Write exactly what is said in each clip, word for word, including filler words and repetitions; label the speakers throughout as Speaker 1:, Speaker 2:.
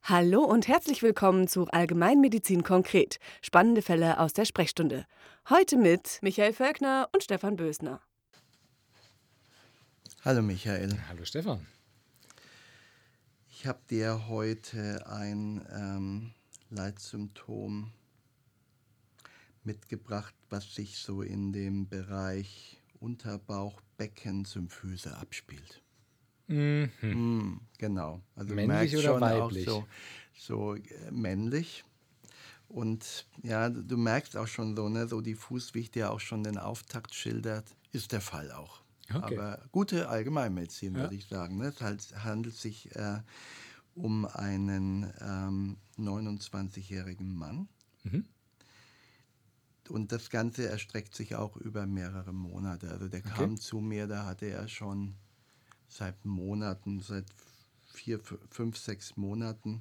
Speaker 1: Hallo und herzlich willkommen zu Allgemeinmedizin konkret. Spannende Fälle aus der Sprechstunde. Heute mit Michael Völkner und Stefan Bösner.
Speaker 2: Hallo Michael,
Speaker 3: Hallo Stefan.
Speaker 2: ich habe dir heute ein ähm, Leitsymptom mitgebracht, was sich so in dem Bereich Unterbauch, Becken, Symphyse abspielt.
Speaker 3: Mhm.
Speaker 2: Hm, genau, also du
Speaker 3: Männlich
Speaker 2: merkst
Speaker 3: oder
Speaker 2: schon auch
Speaker 3: weiblich?
Speaker 2: so, so äh, männlich. Und ja, du merkst auch schon so, ne, so diffus, wie ich dir auch schon den Auftakt schildert, ist der Fall auch.
Speaker 3: Okay.
Speaker 2: Aber gute Allgemeinmedizin,
Speaker 3: Ja.
Speaker 2: würde ich sagen. Ne? Es halt, handelt sich äh, um einen ähm, neunundzwanzigjährigen Mann.
Speaker 3: Mhm.
Speaker 2: Und das Ganze erstreckt sich auch über mehrere Monate. Also der
Speaker 3: Okay.
Speaker 2: kam zu mir, da hatte er schon seit Monaten, seit vier, fü- fünf, sechs Monaten,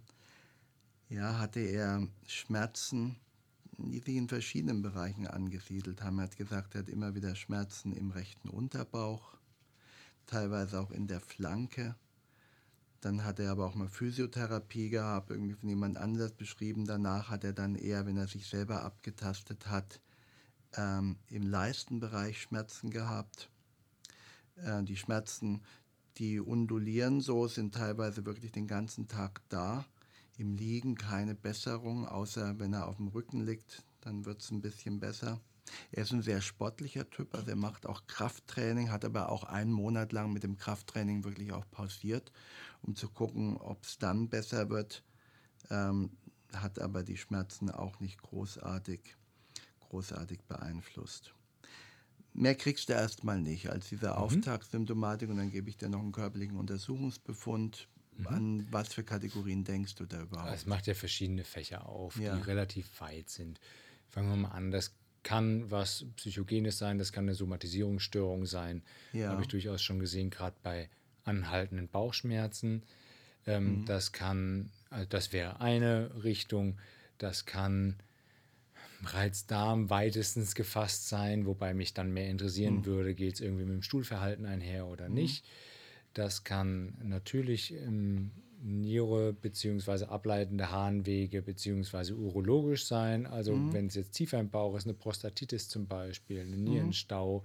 Speaker 2: ja, hatte er Schmerzen, die sich in verschiedenen Bereichen angesiedelt haben. Er hat gesagt, er hat immer wieder Schmerzen im rechten Unterbauch, teilweise auch in der Flanke. Dann hat er aber auch mal Physiotherapie gehabt, irgendwie von jemand anders beschrieben. Danach hat er dann eher, wenn er sich selber abgetastet hat, ähm, im Leistenbereich Schmerzen gehabt. Äh, die Schmerzen, die undulieren so, sind teilweise wirklich den ganzen Tag da. Im Liegen keine Besserung, außer wenn er auf dem Rücken liegt, dann wird es ein bisschen besser. Er ist ein sehr sportlicher Typ, also er macht auch Krafttraining, hat aber auch einen Monat lang mit dem Krafttraining wirklich auch pausiert, um zu gucken, ob es dann besser wird. Ähm, hat aber die Schmerzen auch nicht großartig, großartig beeinflusst. Mehr kriegst du erstmal nicht als diese
Speaker 3: Mhm.
Speaker 2: Auftaktsymptomatik und dann gebe ich dir noch einen körperlichen Untersuchungsbefund.
Speaker 3: Mhm.
Speaker 2: An was für Kategorien denkst du da
Speaker 3: Es
Speaker 2: überhaupt?
Speaker 3: macht ja verschiedene Fächer auf, die
Speaker 2: Ja,
Speaker 3: relativ weit sind. Fangen wir mal an. Das kann was Psychogenes sein, das kann eine Somatisierungsstörung sein. Habe
Speaker 2: ja,
Speaker 3: ich durchaus schon gesehen, gerade bei anhaltenden Bauchschmerzen. Ähm,
Speaker 2: hm,
Speaker 3: das kann, also das wäre eine Richtung. Das kann Reizdarm weitestens gefasst sein, wobei mich dann mehr interessieren
Speaker 2: hm,
Speaker 3: würde, geht es irgendwie mit dem Stuhlverhalten einher oder
Speaker 2: hm,
Speaker 3: nicht. Das kann natürlich ähm, Niere bzw. ableitende Harnwege bzw. urologisch sein. Also
Speaker 2: hm,
Speaker 3: wenn es jetzt tiefer im Bauch ist, eine Prostatitis zum Beispiel, ein
Speaker 2: hm,
Speaker 3: Nierenstau.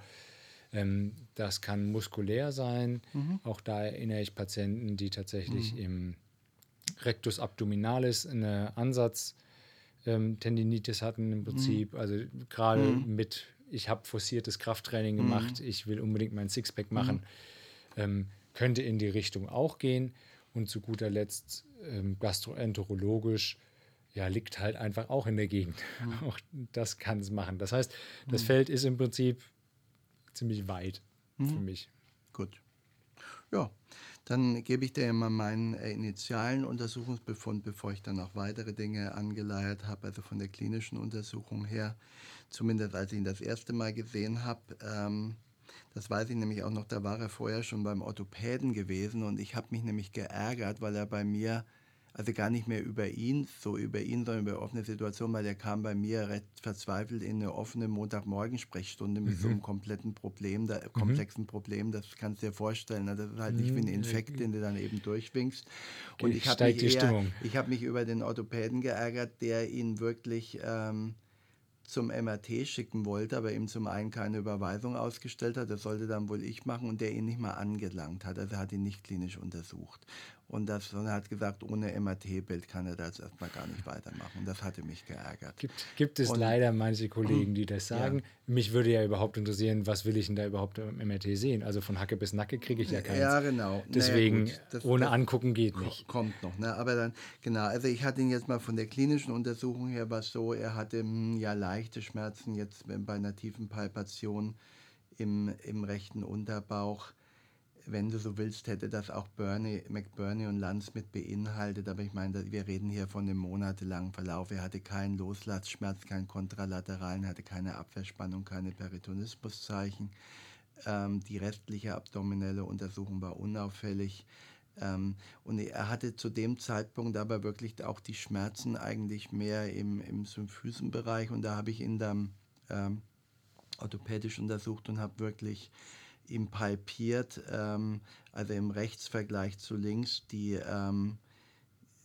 Speaker 3: Ähm, das kann muskulär sein.
Speaker 2: hm,
Speaker 3: Auch da erinnere ich Patienten, die tatsächlich
Speaker 2: hm,
Speaker 3: im Rectus abdominalis eine Ansatz ähm, Tendinitis hatten im
Speaker 2: hm,
Speaker 3: Prinzip. Also gerade
Speaker 2: hm,
Speaker 3: mit, ich habe forciertes Krafttraining
Speaker 2: hm,
Speaker 3: gemacht, ich will unbedingt mein Sixpack
Speaker 2: hm,
Speaker 3: machen, ähm, könnte in die Richtung auch gehen. Und zu guter Letzt ähm, gastroenterologisch, ja, liegt halt einfach auch in der Gegend.
Speaker 2: hm,
Speaker 3: Auch das kann es machen. Das heißt, das
Speaker 2: hm,
Speaker 3: Feld ist im Prinzip ziemlich weit für
Speaker 2: hm.
Speaker 3: mich.
Speaker 2: Gut. Ja, dann gebe ich dir mal meinen äh, initialen Untersuchungsbefund, bevor ich dann auch weitere Dinge angeleiert habe, also von der klinischen Untersuchung her. Zumindest als ich ihn das erste Mal gesehen habe. Ähm, das weiß ich nämlich auch noch, da war er vorher schon beim Orthopäden gewesen und ich habe mich nämlich geärgert, weil er bei mir, also gar nicht mehr über ihn, so über ihn, sondern über offene Situation, weil er kam bei mir recht verzweifelt in eine offene Montagmorgen-Sprechstunde mit so
Speaker 3: Mhm.
Speaker 2: einem kompletten Problem, da,
Speaker 3: Mhm.
Speaker 2: komplexen Problem, das kannst du dir vorstellen. Ne? Das ist halt nicht wie ein Infekt,
Speaker 3: Mhm.
Speaker 2: den du dann eben durchwinkst. Und
Speaker 3: Äh,
Speaker 2: ich habe mich
Speaker 3: Steigt die
Speaker 2: eher,
Speaker 3: Stimmung.
Speaker 2: ich habe mich über den Orthopäden geärgert, der ihn wirklich ähm, zum M R T schicken wollte, aber ihm zum einen keine Überweisung ausgestellt hat, das sollte dann wohl ich machen, und der ihn nicht mal angelangt hat, also er hat ihn nicht klinisch untersucht. Und das, sondern hat gesagt, ohne M R T-Bild kann er das erstmal gar nicht weitermachen. Und das hatte mich geärgert.
Speaker 3: Gibt, gibt es
Speaker 2: Und
Speaker 3: leider manche Kollegen, die das
Speaker 2: ja,
Speaker 3: sagen. Mich würde ja überhaupt interessieren, was will ich denn da überhaupt im M R T sehen? Also von Hacke bis Nacke kriege ich ja keins.
Speaker 2: ja, genau. Naja,
Speaker 3: Deswegen,
Speaker 2: gut, das,
Speaker 3: ohne
Speaker 2: das
Speaker 3: angucken geht
Speaker 2: ko-
Speaker 3: nicht.
Speaker 2: kommt noch. Ne? Aber dann, genau, also ich hatte ihn jetzt mal von der klinischen Untersuchung her, was so, er hatte hm, ja leichte Schmerzen jetzt bei einer tiefen Palpation im, im rechten Unterbauch. Wenn du so willst, hätte das auch Burney, McBurney und Lanz mit beinhaltet, aber ich meine, wir reden hier von einem monatelangen Verlauf. Er hatte keinen Loslatzschmerz, keinen kontralateralen, hatte keine Abwehrspannung, keine Peritonismuszeichen. Ähm, die restliche abdominelle Untersuchung war unauffällig. Ähm, und er hatte zu dem Zeitpunkt aber wirklich auch die Schmerzen eigentlich mehr im, im Symphysenbereich, und da habe ich ihn dann ähm, orthopädisch untersucht und habe wirklich ihm palpiert, ähm, also im Rechtsvergleich zu links, die, ähm,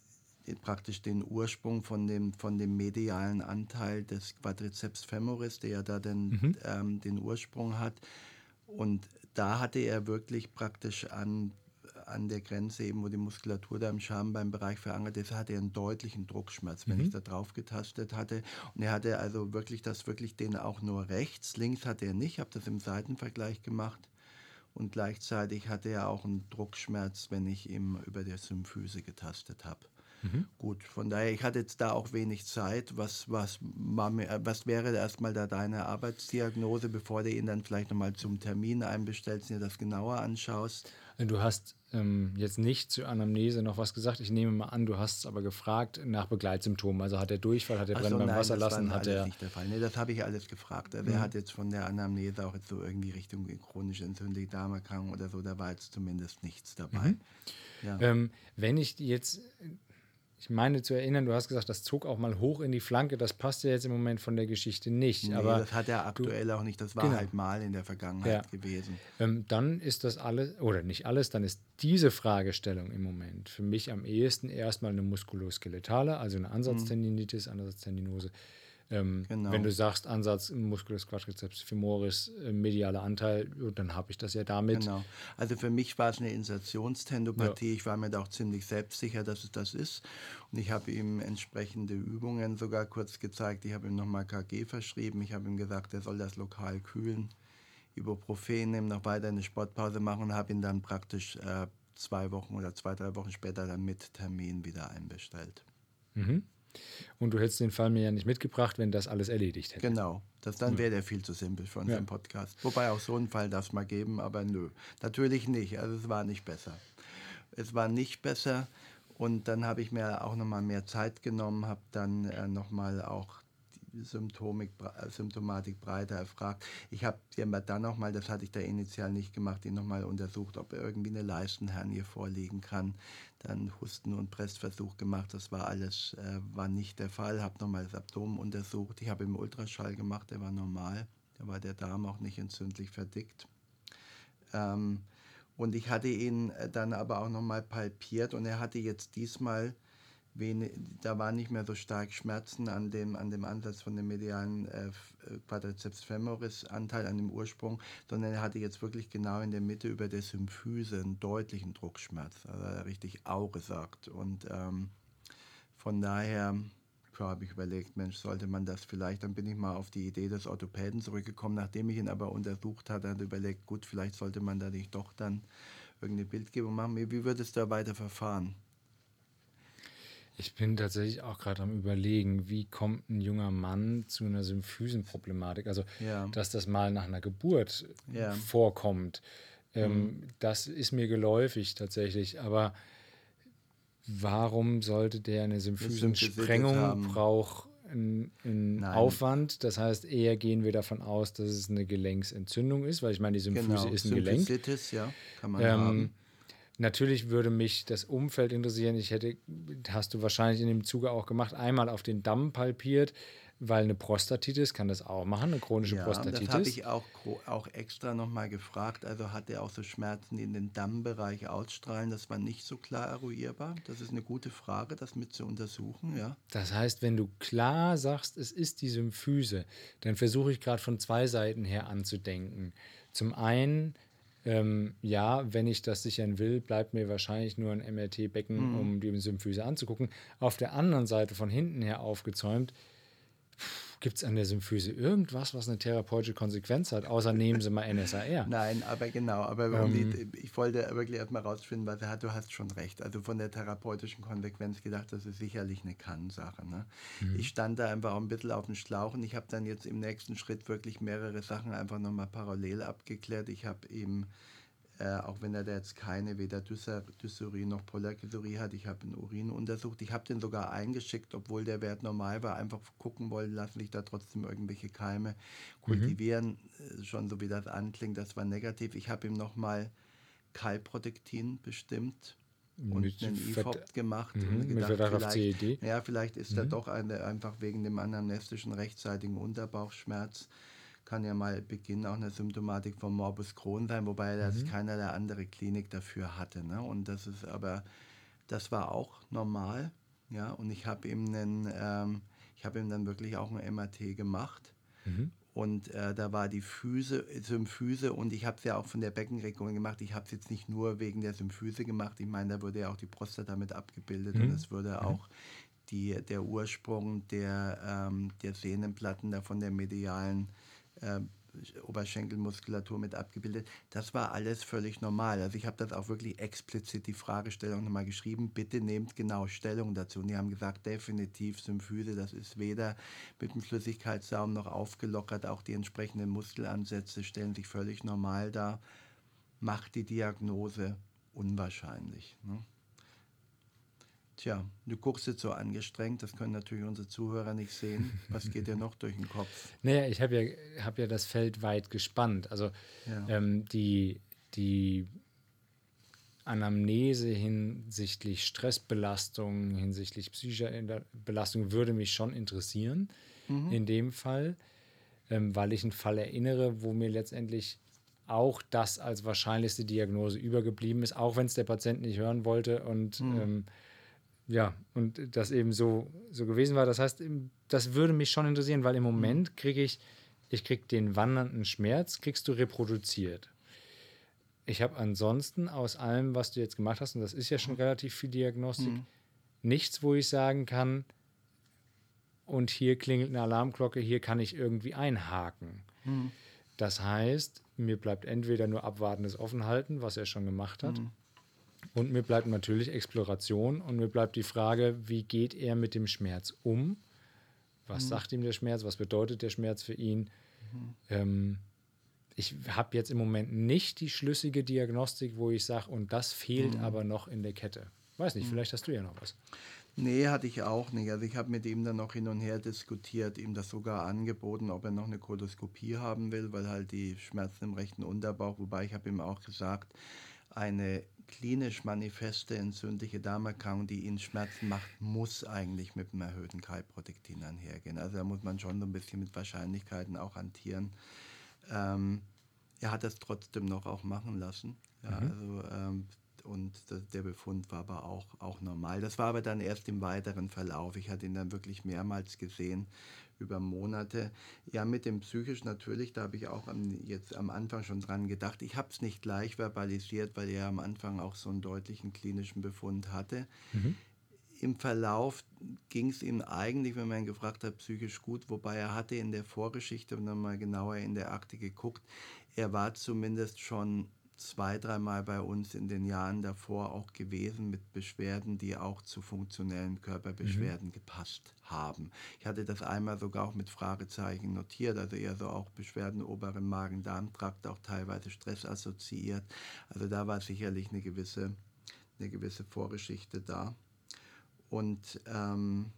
Speaker 2: praktisch den Ursprung von dem, von dem medialen Anteil des Quadriceps femoris, der ja da den,
Speaker 3: Mhm.
Speaker 2: ähm, den Ursprung hat. Und da hatte er wirklich praktisch an, an der Grenze, eben wo die Muskulatur da im Schambeinbereich verankert ist, hatte er einen deutlichen Druckschmerz, wenn
Speaker 3: Mhm.
Speaker 2: ich da drauf getastet hatte. Und er hatte also wirklich das, wirklich den auch nur rechts, links hatte er nicht, ich habe das im Seitenvergleich gemacht. Und gleichzeitig hatte er auch einen Druckschmerz, wenn ich ihm über der Symphyse getastet habe.
Speaker 3: Mhm.
Speaker 2: Gut, von daher, ich hatte jetzt da auch wenig Zeit. Was, was, was wäre erstmal da deine Arbeitsdiagnose, bevor du ihn dann vielleicht nochmal zum Termin einbestellst und dir das genauer anschaust?
Speaker 3: Du hast ähm, jetzt nicht zur Anamnese noch was gesagt. Ich nehme mal an, du hast es aber gefragt nach Begleitsymptomen. Also hat er Durchfall, hat er
Speaker 2: Ach
Speaker 3: Brennen
Speaker 2: so,
Speaker 3: beim
Speaker 2: nein, das war
Speaker 3: Wasserlassen, hat
Speaker 2: alles
Speaker 3: er...
Speaker 2: nicht der Fall. Nee, das habe ich alles gefragt. Also er hat jetzt von der Anamnese auch jetzt so irgendwie Richtung chronische entzündliche Darmerkrankung oder so, da war jetzt zumindest nichts dabei.
Speaker 3: Mhm.
Speaker 2: Ja.
Speaker 3: Ähm, wenn ich jetzt, ich meine zu erinnern, du hast gesagt, das zog auch mal hoch in die Flanke, das passt ja jetzt im Moment von der Geschichte nicht.
Speaker 2: Nee,
Speaker 3: aber
Speaker 2: das hat er aktuell auch nicht, das war
Speaker 3: Genau.
Speaker 2: halt mal in der Vergangenheit
Speaker 3: Ja.
Speaker 2: gewesen.
Speaker 3: Ähm, dann ist das alles, oder nicht alles, dann ist diese Fragestellung im Moment für mich am ehesten erstmal eine muskuloskeletale, also eine Ansatztendinitis, Ansatztendinose. Ähm,
Speaker 2: Genau.
Speaker 3: Wenn du sagst, Ansatz Musculus quadriceps femoris, äh, medialer Anteil, dann habe ich das ja damit.
Speaker 2: Genau. Also für mich war es eine Insertionstendopathie. Ja. Ich war mir da auch ziemlich selbstsicher, dass es das ist. Und ich habe ihm entsprechende Übungen sogar kurz gezeigt. Ich habe ihm nochmal K G verschrieben. Ich habe ihm gesagt, er soll das lokal kühlen, Ibuprofen nehmen, noch weiter eine Sportpause machen und habe ihn dann praktisch äh, zwei Wochen oder zwei, drei Wochen später dann mit Termin wieder einbestellt.
Speaker 3: Mhm. Und du hättest den Fall mir ja nicht mitgebracht, wenn das alles erledigt hätte.
Speaker 2: Genau, das, dann wäre der viel zu simpel für unseren ja. Podcast. Wobei auch so einen Fall darf es mal geben, aber nö, natürlich nicht. Also es war nicht besser. Es war nicht besser und dann habe ich mir auch nochmal mehr Zeit genommen, habe dann äh, nochmal auch die Symptomik, Symptomatik breiter erfragt. Ich habe dann nochmal, das hatte ich da initial nicht gemacht, ihn nochmal untersucht, ob irgendwie eine Leistenhernie vorliegen kann. Dann Husten- und Pressversuch gemacht, das war alles, äh, war nicht der Fall. Habe nochmal das Abdomen untersucht, ich habe ihm Ultraschall gemacht, der war normal, da war der Darm auch nicht entzündlich verdickt. Ähm, und ich hatte ihn dann aber auch nochmal palpiert und er hatte jetzt diesmal, wenig, da waren nicht mehr so stark Schmerzen an dem, an dem Ansatz von dem medialen äh, Quadriceps femoris Anteil, an dem Ursprung, sondern er hatte jetzt wirklich genau in der Mitte über der Symphyse einen deutlichen Druckschmerz, also richtig Au gesagt. Und ähm, von daher habe ich überlegt, Mensch, sollte man das vielleicht, dann bin ich mal auf die Idee des Orthopäden zurückgekommen, nachdem ich ihn aber untersucht hatte, hatte überlegt, gut, vielleicht sollte man da nicht doch dann irgendeine Bildgebung machen. Wie würdest du da weiter verfahren?
Speaker 3: Ich bin tatsächlich auch gerade am Überlegen, wie kommt ein junger Mann zu einer Symphysenproblematik? Also,
Speaker 2: ja.
Speaker 3: dass das mal nach einer Geburt
Speaker 2: ja.
Speaker 3: vorkommt, ähm,
Speaker 2: mhm.
Speaker 3: das ist mir geläufig tatsächlich. Aber warum sollte der eine Symphysensprengung braucht einen Aufwand? Das heißt, eher gehen wir davon aus, dass es eine Gelenksentzündung ist, weil ich meine, die Symphyse
Speaker 2: genau.
Speaker 3: ist ein Gelenk.
Speaker 2: Ja, kann man
Speaker 3: ähm,
Speaker 2: haben.
Speaker 3: Natürlich würde mich das Umfeld interessieren. Ich hätte, hast du wahrscheinlich in dem Zuge auch gemacht, einmal auf den Damm palpiert, weil eine Prostatitis kann das auch machen, eine chronische
Speaker 2: ja,
Speaker 3: Prostatitis.
Speaker 2: Das habe ich auch, auch extra nochmal gefragt. Also hat er auch so Schmerzen, die in den Dammbereich ausstrahlen. Das war nicht so klar eruierbar. Das ist eine gute Frage, das mit zu untersuchen. Ja.
Speaker 3: Das heißt, wenn du klar sagst, es ist die Symphyse, dann versuche ich gerade von zwei Seiten her anzudenken. Zum einen, Ähm, ja, wenn ich das sichern will, bleibt mir wahrscheinlich nur ein M R T-Becken, mhm. um die Symphyse anzugucken. Auf der anderen Seite, von hinten her aufgezäumt, gibt es an der Symphyse irgendwas, was eine therapeutische Konsequenz hat, außer nehmen Sie mal N S A R?
Speaker 2: Nein, aber genau, aber
Speaker 3: Ähm,
Speaker 2: die, ich wollte wirklich erstmal rausfinden, was er hat. Du hast schon recht. Also von der therapeutischen Konsequenz gedacht, das ist sicherlich eine Kann-Sache. Ne? Mhm. Ich stand da einfach auch ein bisschen auf dem Schlauch und ich habe dann jetzt im nächsten Schritt wirklich mehrere Sachen einfach nochmal parallel abgeklärt. Ich habe ihm, äh, auch wenn er da jetzt keine weder Dysurie noch Polarkysurie hat, ich habe einen Urin untersucht. Ich habe den sogar eingeschickt, obwohl der Wert normal war, einfach gucken wollen, lassen sich da trotzdem irgendwelche Keime kultivieren. Mhm. Schon so wie das anklingt, das war negativ. Ich habe ihm nochmal Kalprotektin bestimmt und
Speaker 3: mit
Speaker 2: einen I F O P gemacht.
Speaker 3: Mhm,
Speaker 2: und gedacht,
Speaker 3: mit Verdacht auf C E D.
Speaker 2: Ja, vielleicht ist mhm. da doch eine, einfach wegen dem anamnestischen rechtzeitigen Unterbauchschmerz. Kann ja mal Beginn auch eine Symptomatik vom Morbus Crohn sein, wobei er mhm. keiner der andere Klinik dafür hatte. Ne? Und das ist aber, das war auch normal. Ja, und ich habe ihm, einen, ähm, ich hab ihm dann wirklich auch ein M R T gemacht.
Speaker 3: Mhm.
Speaker 2: Und äh, da war die Physe, Symphyse, und ich habe es ja auch von der Beckenregion gemacht. Ich habe es jetzt nicht nur wegen der Symphyse gemacht. Ich meine, da wurde ja auch die Prostata mit abgebildet, und
Speaker 3: Mhm.
Speaker 2: es würde
Speaker 3: Mhm.
Speaker 2: auch die, der Ursprung der, ähm, der Sehnenplatten da von der medialen äh, Oberschenkelmuskulatur mit abgebildet. Das war alles völlig normal. Also ich habe das auch wirklich explizit die Fragestellung nochmal geschrieben. Bitte nehmt genau Stellung dazu. Und die haben gesagt, definitiv Symphyse, das ist weder mit dem Flüssigkeitssaum noch aufgelockert. Auch die entsprechenden Muskelansätze stellen sich völlig normal dar. Macht die Diagnose unwahrscheinlich. Ne? Tja, du guckst jetzt so angestrengt, das können natürlich unsere Zuhörer nicht sehen. Was geht dir noch durch den Kopf?
Speaker 3: Naja, ich habe ja, hab ja das Feld weit gespannt. Also
Speaker 2: Ja.
Speaker 3: ähm, die, die Anamnese hinsichtlich Stressbelastung, hinsichtlich psychischer Belastung würde mich schon interessieren
Speaker 2: Mhm.
Speaker 3: in dem Fall, ähm, weil ich einen Fall erinnere, wo mir letztendlich auch das als wahrscheinlichste Diagnose übergeblieben ist, auch wenn es der Patient nicht hören wollte und
Speaker 2: Mhm.
Speaker 3: ähm, ja, und das eben so, so gewesen war. Das heißt, das würde mich schon interessieren, weil im Moment kriege ich, ich kriege den wandernden Schmerz, kriegst du reproduziert. Ich habe ansonsten aus allem, was du jetzt gemacht hast, und das ist ja schon relativ viel Diagnostik,
Speaker 2: Mhm.
Speaker 3: nichts, wo ich sagen kann, und hier klingelt eine Alarmglocke, hier kann ich irgendwie einhaken.
Speaker 2: Mhm.
Speaker 3: Das heißt, mir bleibt entweder nur abwartendes Offenhalten, was er schon gemacht hat,
Speaker 2: Mhm.
Speaker 3: und mir bleibt natürlich Exploration und mir bleibt die Frage, wie geht er mit dem Schmerz um? Was
Speaker 2: Mhm.
Speaker 3: sagt ihm der Schmerz? Was bedeutet der Schmerz für ihn?
Speaker 2: Mhm.
Speaker 3: Ähm, ich habe jetzt im Moment nicht die schlüssige Diagnostik, wo ich sage, und das fehlt
Speaker 2: Mhm.
Speaker 3: aber noch in der Kette. Weiß nicht,
Speaker 2: Mhm.
Speaker 3: vielleicht hast du ja noch was.
Speaker 2: Nee, hatte ich auch nicht. Also ich habe mit ihm dann noch hin und her diskutiert, ihm das sogar angeboten, ob er noch eine Koloskopie haben will, weil halt die Schmerzen im rechten Unterbauch, wobei ich habe ihm auch gesagt, eine klinisch manifeste entzündliche Darmerkrankung, die ihn Schmerzen macht, muss eigentlich mit einem erhöhten Kalprotektin einhergehen. Also da muss man schon so ein bisschen mit Wahrscheinlichkeiten auch hantieren. Ähm, er hat das trotzdem noch auch machen lassen. Ja,
Speaker 3: Mhm.
Speaker 2: also, ähm, und der Befund war aber auch, auch normal. Das war aber dann erst im weiteren Verlauf. Ich hatte ihn dann wirklich mehrmals gesehen, über Monate. Ja, mit dem psychisch natürlich, da habe ich auch am, jetzt am Anfang schon dran gedacht. Ich habe es nicht gleich verbalisiert, weil er am Anfang auch so einen deutlichen klinischen Befund hatte.
Speaker 3: Mhm.
Speaker 2: Im Verlauf ging es ihm eigentlich, wenn man ihn gefragt hat, psychisch gut, wobei er hatte in der Vorgeschichte, wenn man mal genauer in der Akte geguckt, er war zumindest schon zwei, dreimal bei uns in den Jahren davor auch gewesen mit Beschwerden, die auch zu funktionellen Körperbeschwerden mhm. gepasst haben. Ich hatte das einmal sogar auch mit Fragezeichen notiert, also eher so auch Beschwerden im oberen Magen-Darm-Trakt, auch teilweise Stress assoziiert. Also da war sicherlich eine gewisse, eine gewisse Vorgeschichte da. Und ähm,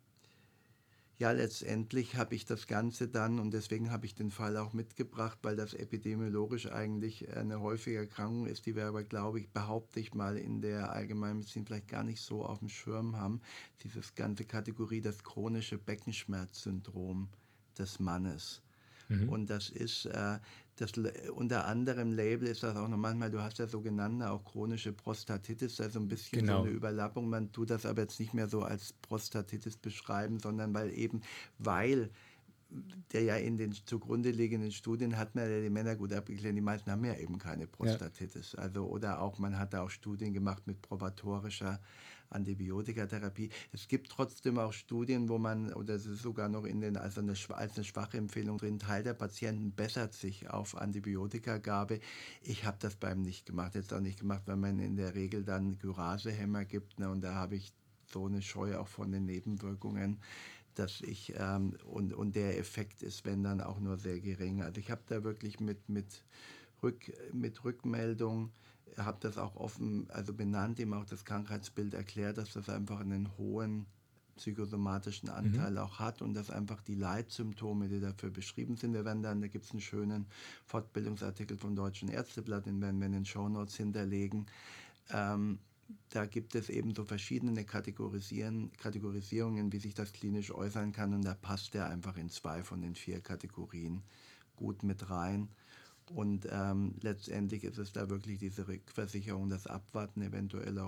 Speaker 2: ja, letztendlich habe ich das Ganze dann, und deswegen habe ich den Fall auch mitgebracht, weil das epidemiologisch eigentlich eine häufige Erkrankung ist, die wir aber, glaube ich, behaupte ich mal, in der Allgemeinmedizin vielleicht gar nicht so auf dem Schirm haben. Dieses ganze Kategorie, das chronische Beckenschmerzsyndrom des Mannes.
Speaker 3: Mhm.
Speaker 2: Und das ist, äh, das, unter anderem Label ist das auch noch manchmal, du hast ja sogenannte auch chronische Prostatitis, also ein bisschen
Speaker 3: Genau.
Speaker 2: so eine Überlappung. Man tut das aber jetzt nicht mehr so als Prostatitis beschreiben, sondern weil eben, weil der ja in den zugrunde liegenden Studien hat man ja die Männer gut abgeklärt, die meisten haben ja eben keine Prostatitis. Ja. Also, oder auch, man hat da auch Studien gemacht mit probatorischer Antibiotikatherapie. Es gibt trotzdem auch Studien, wo man, oder es ist sogar noch in den, also eine, als eine schwache Empfehlung drin, Teil der Patienten bessert sich auf Antibiotikagabe. Ich habe das beim nicht gemacht, jetzt auch nicht gemacht, weil man in der Regel dann Gyrasehämmer gibt, ne, und da habe ich so eine Scheu auch von den Nebenwirkungen, dass ich, ähm, und, und der Effekt ist, wenn dann auch nur sehr gering. Also ich habe da wirklich mit, mit, Rück, mit Rückmeldung, habe das auch offen, also benannt, ihm auch das Krankheitsbild erklärt, dass das einfach einen hohen psychosomatischen Anteil mhm. auch hat und dass einfach die Leitsymptome, die dafür beschrieben sind, wir werden dann, da gibt es einen schönen Fortbildungsartikel vom Deutschen Ärzteblatt, den werden wir in den Shownotes hinterlegen. Ähm, Da gibt es eben so verschiedene Kategorisieren, Kategorisierungen, wie sich das klinisch äußern kann, und da passt er einfach in zwei von den vier Kategorien gut mit rein. Und ähm, letztendlich ist es da wirklich diese Rückversicherung, das Abwarten, eventuell auch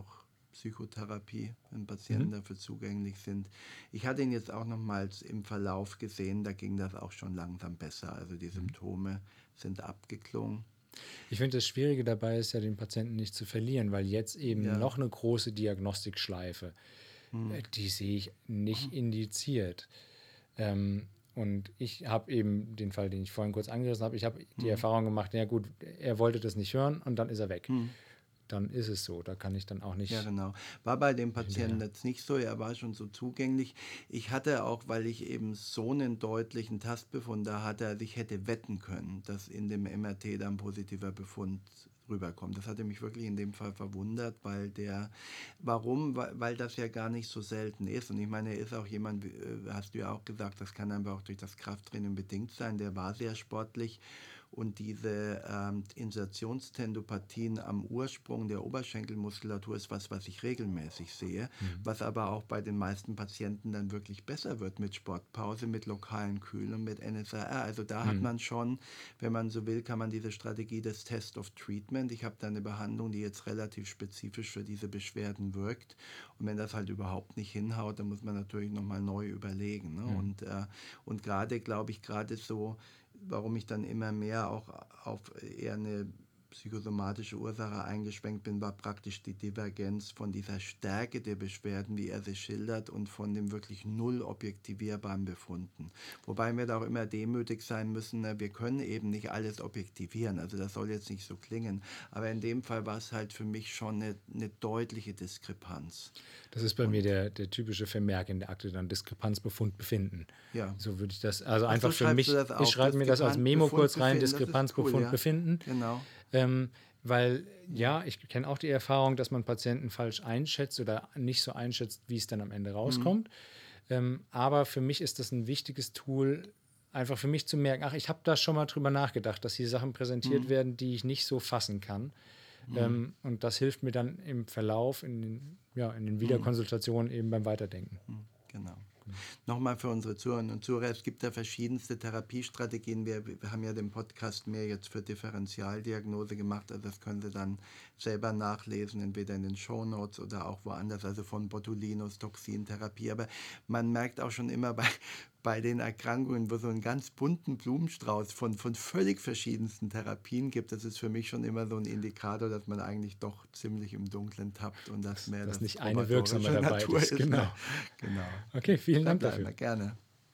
Speaker 2: Psychotherapie, wenn Patienten mhm. dafür zugänglich sind. Ich hatte ihn jetzt auch nochmals im Verlauf gesehen, da ging das auch schon langsam besser. Also die Symptome sind abgeklungen.
Speaker 3: Ich finde, das Schwierige dabei ist ja, den Patienten nicht zu verlieren, weil jetzt eben ja. noch eine große Diagnostikschleife, hm. die sehe ich nicht indiziert. Ähm, und ich habe eben den Fall, den ich vorhin kurz angerissen habe, ich habe die hm. Erfahrung gemacht, ja gut, er wollte das nicht hören und dann ist er weg. Hm. Dann ist es so, da kann ich dann auch nicht...
Speaker 2: Ja, genau. War bei dem Patienten jetzt nicht so, er war schon so zugänglich. Ich hatte auch, weil ich eben so einen deutlichen Tastbefund da hatte, also ich hätte wetten können, dass in dem M R T dann positiver Befund rüberkommt. Das hatte mich wirklich in dem Fall verwundert, weil der, warum? Weil, weil das ja gar nicht so selten ist. Und ich meine, er ist auch jemand, hast du ja auch gesagt, das kann einfach auch durch das Krafttraining bedingt sein, der war sehr sportlich. Und diese ähm, Insertionstendopathien am Ursprung der Oberschenkelmuskulatur ist was, was ich regelmäßig sehe, mhm. was aber auch bei den meisten Patienten dann wirklich besser wird mit Sportpause, mit lokalen Kühlen, mit N S A R. Also da mhm. hat man schon, wenn man so will, kann man diese Strategie des Test of Treatment. Ich habe da eine Behandlung, die jetzt relativ spezifisch für diese Beschwerden wirkt. Und wenn das halt überhaupt nicht hinhaut, dann muss man natürlich nochmal neu überlegen. Ne? Mhm. Und, äh, und gerade, glaube ich, gerade so, warum ich dann immer mehr auch auf eher eine psychosomatische Ursache eingeschwenkt bin, war praktisch die Divergenz von dieser Stärke der Beschwerden, wie er sie schildert, und von dem wirklich null objektivierbaren Befunden. Wobei wir da auch immer demütig sein müssen, wir können eben nicht alles objektivieren, also das soll jetzt nicht so klingen, aber in dem Fall war es halt für mich schon eine, eine deutliche Diskrepanz.
Speaker 3: Das ist bei und, mir der, der typische Vermerk in der Akte, dann Diskrepanzbefund befinden. Ja. So würde ich das, also Ach, einfach so für mich, ich schreibe mir das als Memo Befund kurz rein, Diskrepanzbefund cool, ja. befinden.
Speaker 2: Genau.
Speaker 3: Ähm, weil, ja, ich kenne auch die Erfahrung, dass man Patienten falsch einschätzt oder nicht so einschätzt, wie es dann am Ende rauskommt. Mhm. Ähm, aber für mich ist das ein wichtiges Tool, einfach für mich zu merken, ach, ich habe da schon mal drüber nachgedacht, dass hier Sachen präsentiert mhm. werden, die ich nicht so fassen kann. Mhm. Ähm, und das hilft mir dann im Verlauf, in den, ja, in den Wiederkonsultationen eben beim Weiterdenken.
Speaker 2: Mhm. Genau. Nochmal für unsere Zuhörerinnen und Zuhörer, es gibt da verschiedenste Therapiestrategien. Wir, wir haben ja den Podcast mehr jetzt für Differentialdiagnose gemacht, also das können Sie dann selber nachlesen, entweder in den Shownotes oder auch woanders, also von Botulinus, Toxintherapie. Aber man merkt auch schon immer bei, bei den Erkrankungen, wo so einen ganz bunten Blumenstrauß von, von völlig verschiedensten Therapien gibt, das ist für mich schon immer so ein Indikator, dass man eigentlich doch ziemlich im Dunkeln tappt und dass mehr
Speaker 3: dass
Speaker 2: das
Speaker 3: nicht eine wirksame dabei
Speaker 2: Natur
Speaker 3: ist.
Speaker 2: ist.
Speaker 3: Genau.
Speaker 2: genau.
Speaker 3: Okay, vielen Dank dafür.
Speaker 2: Wir, gerne.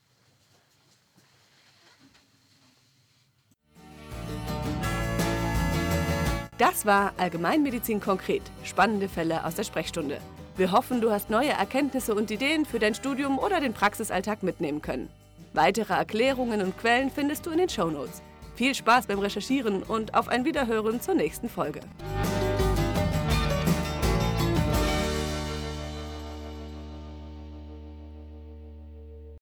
Speaker 1: Das war Allgemeinmedizin konkret. Spannende Fälle aus der Sprechstunde. Wir hoffen, du hast neue Erkenntnisse und Ideen für dein Studium oder den Praxisalltag mitnehmen können. Weitere Erklärungen und Quellen findest du in den Shownotes. Viel Spaß beim Recherchieren und auf ein Wiederhören zur nächsten Folge.